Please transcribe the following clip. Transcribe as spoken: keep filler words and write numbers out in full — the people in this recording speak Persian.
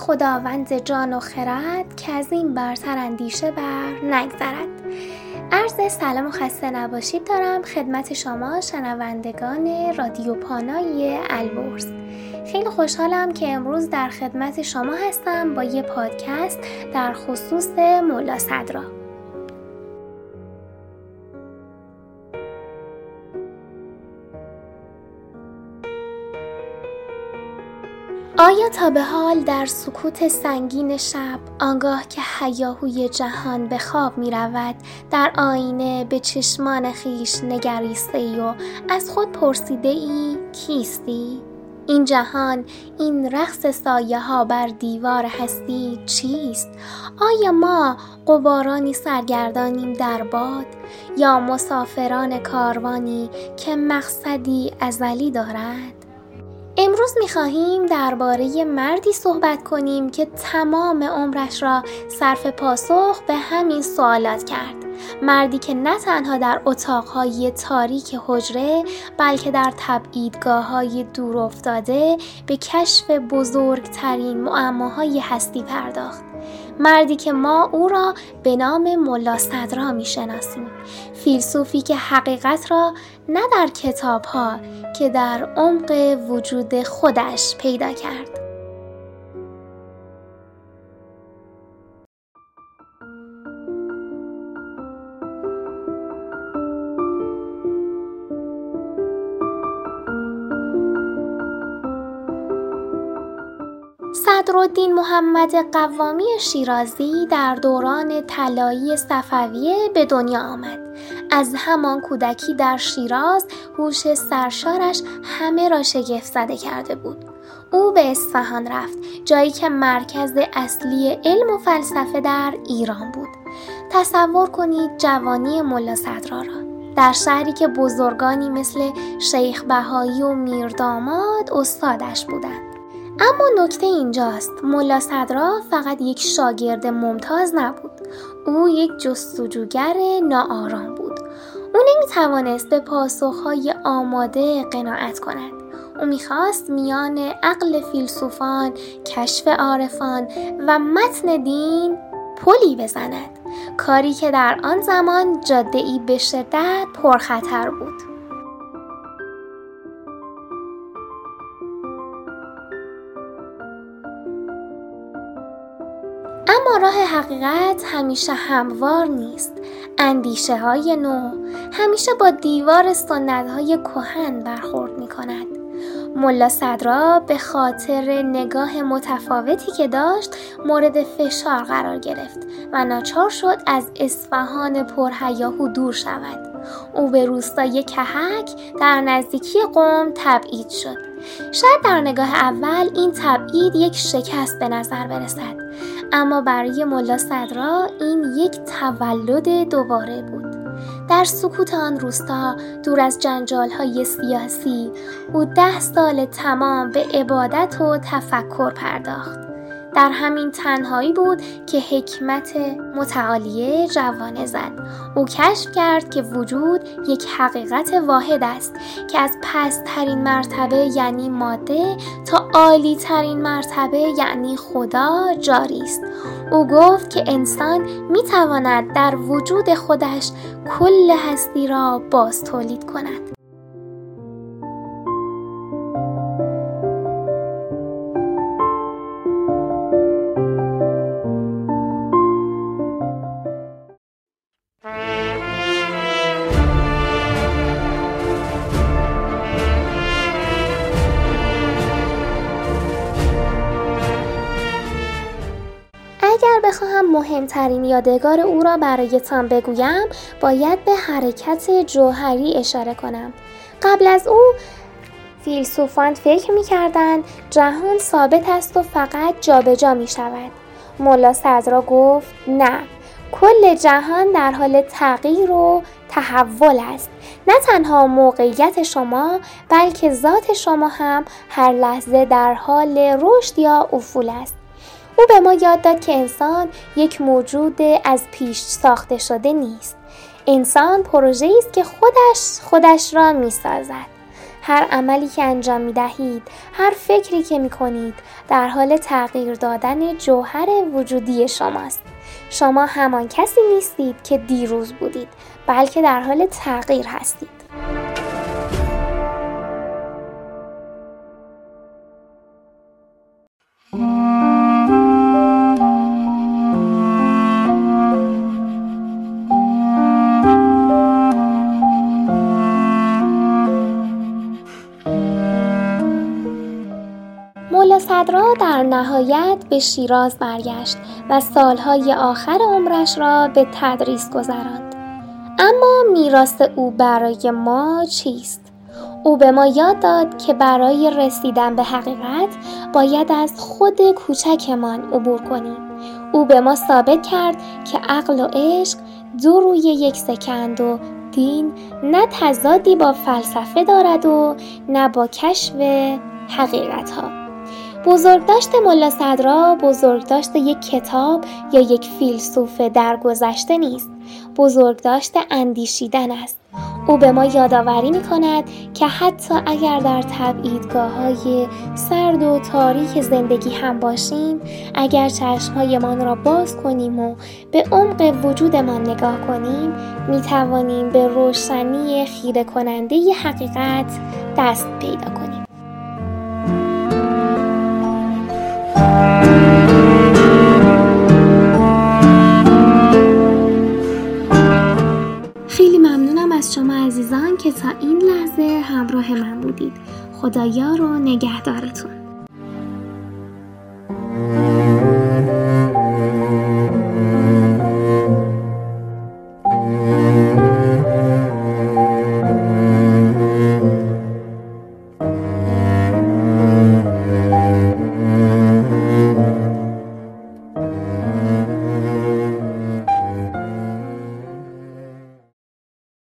خداوند جان و خرد که از این برتر اندیشه بر نگذرد. عرض سلام و خسته نباشید دارم خدمت شما شنوندگان رادیو پانای البرز. خیلی خوشحالم که امروز در خدمت شما هستم با یه پادکست در خصوص ملا صدرا. آیا تا به حال در سکوت سنگین شب آنگاه که هیاهوی جهان به خواب می رود در آینه به چشمان خیش نگریسته ای و از خود پرسیده ای کیستی؟ این جهان، این رقص سایه ها بر دیوار هستی چیست؟ آیا ما غبارانی سرگردانیم در باد یا مسافران کاروانی که مقصدی ازلی دارد؟ امروز می‌خواهیم درباره مردی صحبت کنیم که تمام عمرش را صرف پاسخ به همین سوالات کرد. مردی که نه تنها در اتاق‌های تاریک حجره بلکه در تبعیدگاه‌های دور افتاده به کشف بزرگترین معماهای هستی پرداخت. مردی که ما او را به نام ملا صدرا می‌شناسیم. فیلسوفی که حقیقت را نه در کتاب‌ها که در عمق وجود خودش پیدا کرد. صدرالدین محمد قوامی شیرازی در دوران طلایی صفویه به دنیا آمد. از همان کودکی در شیراز هوش سرشارش همه را شگفت زده کرده بود. او به اصفهان رفت، جایی که مرکز اصلی علم و فلسفه در ایران بود. تصور کنید جوانی ملا صدرا را در شهری که بزرگانی مثل شیخ بهایی و میرداماد استادش بودند. اما نکته اینجاست، ملا صدرا فقط یک شاگرد ممتاز نبود. او یک جستجوگر ناآرام بود. او نمیتوانست به پاسخهای آماده قناعت کند. او میخواست میان عقل فیلسوفان، کشف عارفان و متن دین پلی بزند، کاری که در آن زمان جاده‌ای به شدت پرخطر بود. اما راه حقیقت همیشه هموار نیست. اندیشه های نو همیشه با دیوار سنت های کهن برخورد می کند. ملا صدرا به خاطر نگاه متفاوتی که داشت مورد فشار قرار گرفت و ناچار شد از اصفهان پرهیاهو دور شود. او به روستای کهک در نزدیکی قم تبعید شد. شاید در نگاه اول این تبعید یک شکست به نظر برسد، اما برای ملا صدرا این یک تولد دوباره بود. در سکوت آن روستا، دور از جنجال‌های سیاسی، او ده سال تمام به عبادت و تفکر پرداخت. در همین تنهایی بود که حکمت متعالیه جوانه زد. او کشف کرد که وجود یک حقیقت واحد است که از پست‌ترین مرتبه یعنی ماده تا عالی‌ترین مرتبه یعنی خدا جاری است. او گفت که انسان می‌تواند در وجود خودش کل هستی را باز تولید کند. اگر بخواهم مهمترین یادگار او را برایتان بگویم، باید به حرکت جوهری اشاره کنم. قبل از او فیلسوفان فکر می‌کردند جهان ثابت است و فقط جابجا می‌شود. ملا صدرا گفت نه، کل جهان در حال تغییر و تحول است. نه تنها موقعیت شما بلکه ذات شما هم هر لحظه در حال رشد یا افول است. او به ما یاد داد که انسان یک موجود از پیش ساخته شده نیست. انسان پروژه‌ای است که خودش خودش را می‌سازد. هر عملی که انجام می دهید، هر فکری که می کنید در حال تغییر دادن جوهر وجودی شماست. شما همان کسی نیستید که دیروز بودید، بلکه در حال تغییر هستید. ملا صدرا در نهایت به شیراز برگشت و سالهای آخر عمرش را به تدریس گذراند. اما میراث او برای ما چیست؟ او به ما یاد داد که برای رسیدن به حقیقت باید از خود کوچکمان عبور کنیم. او به ما ثابت کرد که عقل و عشق دو روی یک سکند و دین نه تضادی با فلسفه دارد و نه با کشف حقیقت ها. بزرگداشت ملا صدرا بزرگداشت یک کتاب یا یک فیلسوف درگذشته نیست، بزرگداشت اندیشیدن است. او به ما یادآوری می کند که حتی اگر در تبعیدگاه‌های سرد و تاریک زندگی هم باشیم، اگر چشم‌هایمان را باز کنیم و به عمق وجودمان نگاه کنیم، می توانیم به روشنی خیره کننده حقیقت دست پیدا کنیم. خیلی ممنونم از شما عزیزان که تا این لحظه همراه من بودید. خدا یار و نگهدارتون.